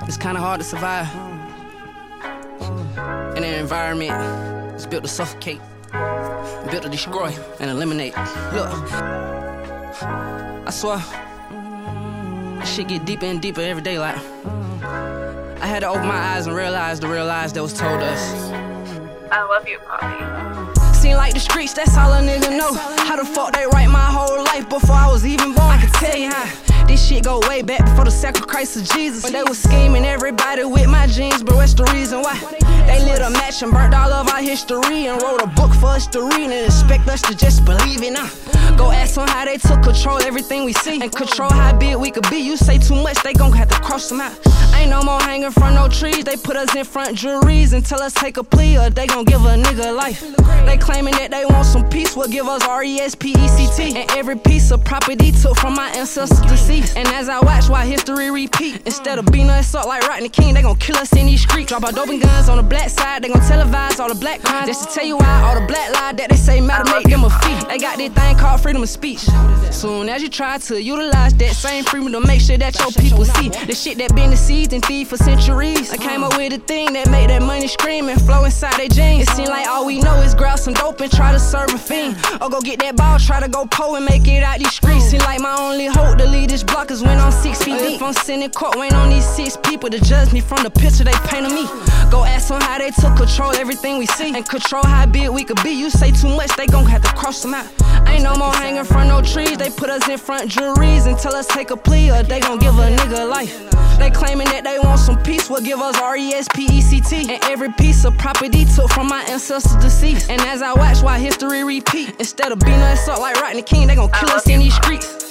It's kinda hard to survive in an environment that's built to suffocate, built to destroy and eliminate. Look, I swear, this shit get deeper and deeper every day. Like, I had to open my eyes and realize the real lies that was told us. I love you, Poppy. Seem like the streets, that's all a nigga know. How the fuck they write my whole life before I was even born? I can tell you how this shit go way back before the sacrifice of Jesus. But they was scheming everybody with my genes, but what's the reason why? They lit a match and burnt all of our history and wrote a book for us to read and expect us to just believe it now. Go ask them how they took control everything we see and control how big we could be. You say too much, they gon' have to cross them out. Ain't no more hanging from no trees. They put us in front juries and tell us take a plea or they gon' give a nigga life. They claiming that they want some peace, will give us RESPECT. And every piece of property took from my ancestors deceased. And as I watch why history repeat, instead of beating us up like Rodney King, they gon' kill us in these streets. Drop our dope and guns on the black side, they gon' televise all the black crimes. Just to tell you why all the black lies that they say matter make them a fee. They got this thing called freedom of speech. Soon as you try to utilize that same freedom to make sure that your people see the shit that been deceived and thieved for centuries. I came up with a thing that make that money scream and flow inside their jeans. It seem like all we know is grab some dope and try to serve a fiend, or go get that ball, try to go pull and make it out these streets. Seem like my only hope to leave this block is when I'm 6 feet deep. If I'm sitting in court, waiting on these 6 people to judge me from the picture they paint of me. Go ask them how they took control everything we see and control how big we could be. You say too much, they gon' have to cross them out. Ain't no more hanging from no trees. They put us in front juries and tell us take a plea or they gon' give a nigga life. They claiming that they want some peace, will give us RESPECT. And every piece of property took from my ancestors deceased. And as I watch why history repeat, instead of beating us up like Rodney King, they gon' kill us in these streets.